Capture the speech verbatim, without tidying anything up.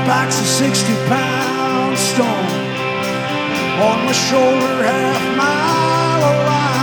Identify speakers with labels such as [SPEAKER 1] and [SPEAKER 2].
[SPEAKER 1] packs a sixty pound stone on my shoulder, half mile of line.